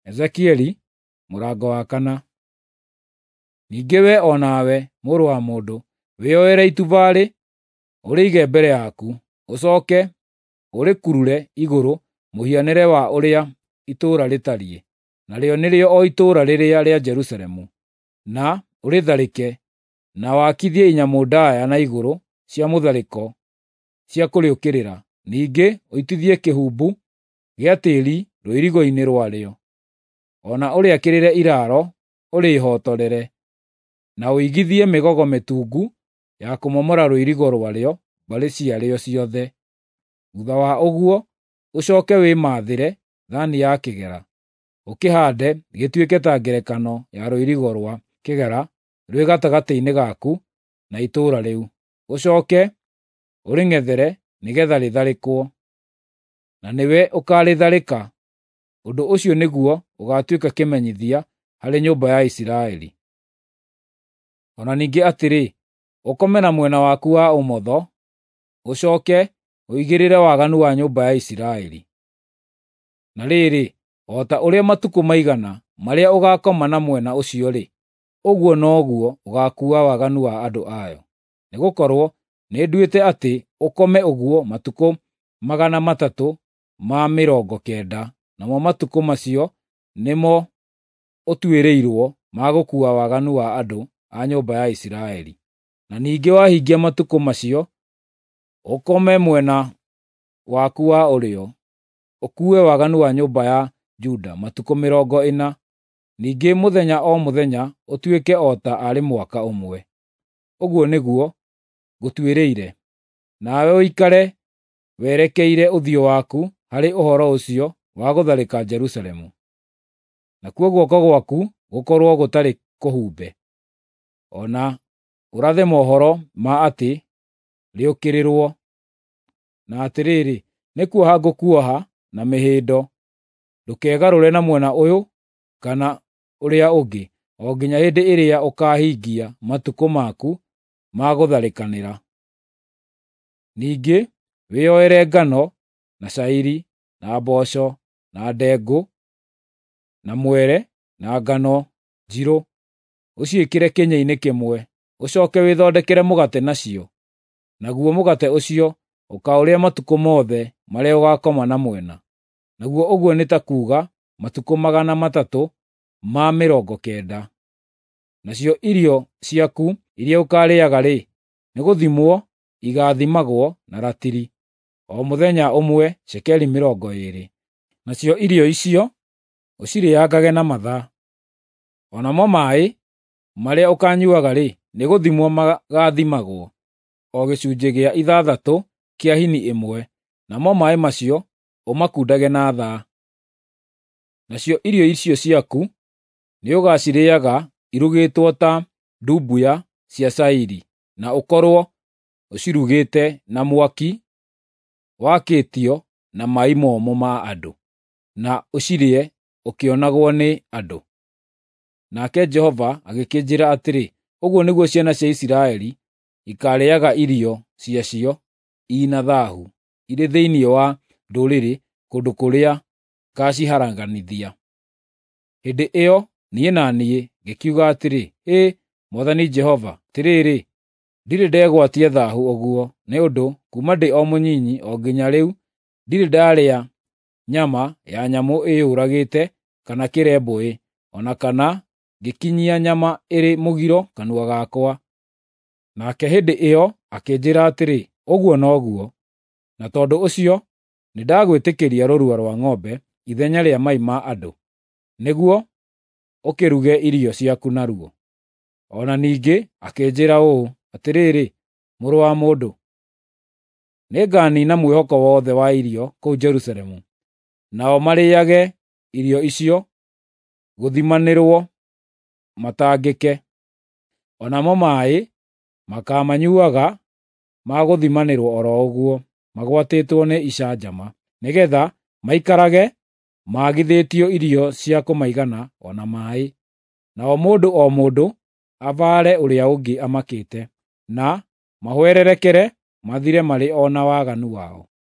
Ezekieli mũrango wa 4. Ningĩ we o nawe, mũrũ wa mũndũ, wĩoere itubarĩ, ũrĩige mbere yaku, ũcooke ũrĩkurure igũrũ mũhianĩre wa ũrĩa itũũra rĩtariĩ, narĩo nĩrĩo o itũũra rĩrĩa rĩa Jerusalemu, na ũrĩtharĩke, na wakithie inyamũ ndaaya na igũrũ cia mũtharĩko cia kũrĩũkĩrĩra. Ningĩ ũitithie kĩhumbu gĩa tĩĩri rũirigo-inĩ rwarĩo, o na ũrĩakĩrĩre iraaro, ũrĩĩhotorere, na ũigithie mĩgogo mĩtungu ya kũmomora rũirigo rwarĩo mbarĩ ciarĩo ciothe. Thutha wa ũguo, ũcooke wĩmathĩre thaani ya kĩgera, ũkĩhaande gĩtuĩke ta ngerekano ya rũirigo rwa kĩgera rwĩ gatagatĩ-inĩ gaku na itũũra rĩu. Ũcooke ũrĩng'ethere nĩgeetha rĩtharĩkwo, na nĩwe ũkaarĩtharĩka. Ũndũ ũcio nĩguo ũgaatuĩka kĩmenyithia harĩ nyũmba ya Isiraeli. O na ningĩ atĩrĩ, ũkome na mwena waku wa ũmotho, ũcooke ũigĩrĩre waganu wa nyũmba ya Isiraeli. Na rĩrĩ, o ta ũrĩa matukũ maigana marĩa ũgaakoma na mwena ũcio-rĩ, ũguo noguo ũgaakuua waganu wa andũ ayo. Nĩgũkorwo nĩnduĩte atĩ ũkome ũguo matukũ 390, namo matukũ macio nĩmo ũtuĩrĩirwo ma gũkuua waganu wa andũ a nyũmba ya Isiraeli. Na ningĩ wahingia matukũ macio, ũkome mwena waku wa ũrĩo, ũkuue waganu wa nyũmba ya Juda matukũ 40, ningĩ mũthenya o mũthenya ũtuĩke o ta arĩ mwaka ũmwe. Ũguo nĩguo ngũtuĩrĩire, nawe ũikare werekeire ũthiũ waku harĩ ũhoro ũcio wa gũtharĩka Jerusalemu. Nakuo guoko gwaku gũkorwo gũtarĩ kũhumbe, o na ũrathe mohoro ma atĩ rĩũkĩrĩrwo. Na atĩrĩrĩ, nĩ kuoha ngũkuoha na mĩhĩndo, ndũkegarũre na mwena ũyũ kana ũrĩa ũngĩ, o nginya hĩndĩ ĩrĩa ũkaahingia matukũ maku ma gũtharĩkanĩra. Ningĩ wĩoere ngano na cairi na mboco na ndengũ na mwere na ngano njirũ, ũciĩkĩre kĩnyĩ-inĩ kĩmwe, ũcooke wĩthondekere mũgate nacio. Naguo mũgate ũcio ũkaũrĩa matukũ mothe marĩa ũgaakoma na mwena. Naguo ũguo nĩ ta kuuga matukũ 390. Nacio irio ciaku iria ũkaarĩaga-rĩ, nĩ gũthimwo igaathimagwo na ratiri, o mũthenya ũmwe cekeri 20. Nacio irio icio ũcirĩangage na mathaa. O namo maaĩ marĩa ũkaanyuaga-rĩ, nĩ gũthimwo magaathimagwo, o gĩcunjĩ gĩa 6 kĩa hini ĩmwe, namo maaĩ macio ũmakundage na thaa. Nacio irio icio ciaku nĩũgacirĩĩaga irugĩtwo ta ndumbuya cia cairi, na ũkorwo ũcirugĩte na mwaki wakĩtio na mai momũ ma andũ, na ũcirĩe ũkĩonagwo nĩ andũ. Nake Jehova agĩkĩnjĩra atĩrĩ, ũguo nĩguo ciana cia Isiraeli ikaarĩĩaga irio ciacio ina thaahu, irĩ thĩinĩ wa ndũrĩrĩ kũndũ kũrĩa ngaaciharaganithia. Hĩndĩ ĩyo niĩ na niĩ ngĩkiuga atĩrĩ, Mwathani Jehova, atĩrĩrĩ, ndirĩ ndegwatia thaahu ũguo, nĩ ũndũ kuuma ndĩ o mũnyinyi o nginya rĩu ndirĩ ndarĩa nyama ya nyamũ ĩyũragĩte kana kĩrembũĩ, o na kana ngĩkinyia nyama ĩrĩ mũgiro kanua gakwa. Nake hĩndĩ ĩyo akĩnjĩra atĩrĩ, ũguo noguo, na tondũ ũcio nĩndagwĩtĩkĩria rũrua rwa ng'ombe ithenya rĩa mai ma andũ, nĩguo ũkĩruge irio ciaku naruo. O na ningĩ akĩnjĩra ũũ, atĩrĩrĩ, mũrũ wa mũndũ, nĩnganiina mwĩhoko wothe wa irio kũu Jerusalemu, nao marĩĩage irio icio gũthimanĩrwo matangĩke. O namo maaĩ makaamanyuaga ma gũthimanĩrwo oro ũguo, magwatĩtwo nĩ icanjama, nĩgeetha maikarage maagithĩtio irio cia kũmaigana o na maaĩ. Nao mũndũ o mũndũ avaare ũrĩa ũngĩ amakĩte, na mahwererekere mathire marĩ o na waganu wao.